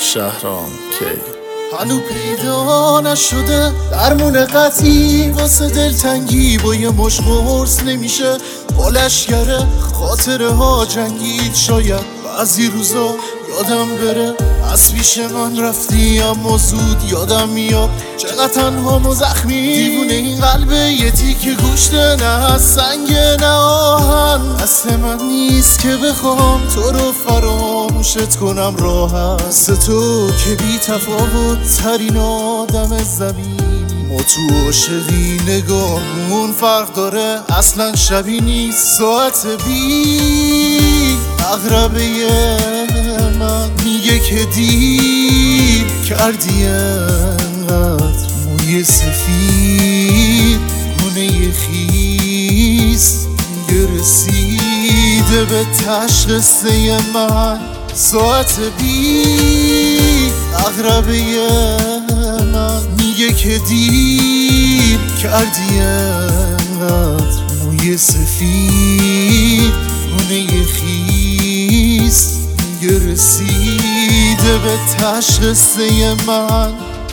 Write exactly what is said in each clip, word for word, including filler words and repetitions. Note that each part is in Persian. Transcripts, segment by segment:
شهرام کی هنو پیدا نشده درمون قطعی واسه دلتنگی با یه مش قرص نمیشه با لشکره خاطره ها جنگید شاید بعضی روزا یادم بره از پیش من رفتی اما زود یادم میاد چقدر تنها و زخمی دیوونه این قلب یه تیکه گوشته نه از سنگ نه آهن دست من نیست که بخوام تو رو فراموشت کنم راحت تو که بی تفاوت ترین آدم زمین ما تو عاشقی نگاهمون فرق داره اصلا شبیه نیست ساعت بی اغربه من میگه که دیر کردی انقدر موی سفید گونه خیس میگه رسیده به تشخیصه من ساعت بی اغربه من میگه که دیر کردی انقدر موی سفید گونه خیس میگه رسیده به تشخیصه من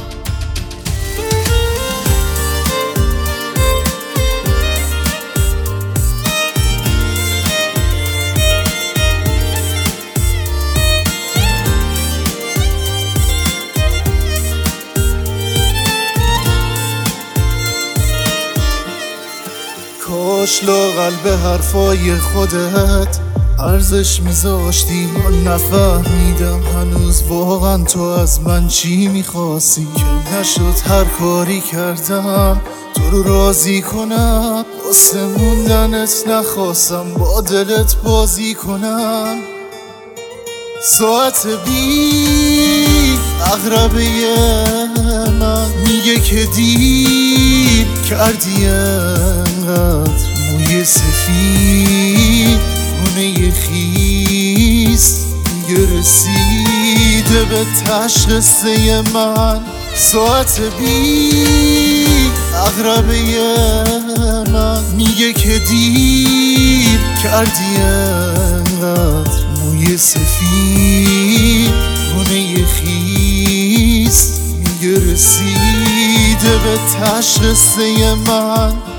کاش لااقل به حرفای خودت ارزش میذاشتی من نفهمیدم هنوز واقعا تو از من چی میخواستی که نشد هر کاری کردم تو رو راضی کنم واسه موندنت نخواستم با دلت بازی کنم ساعت بی اغربه من میگه که دیر کردی انقدر موی سفید گونه خیس میگه رسیده به تشخیصه من ساعت بی اغربه من میگه که دیر کردی انقدر موی سفید گونه خیس میگه رسیده به تشخیصه من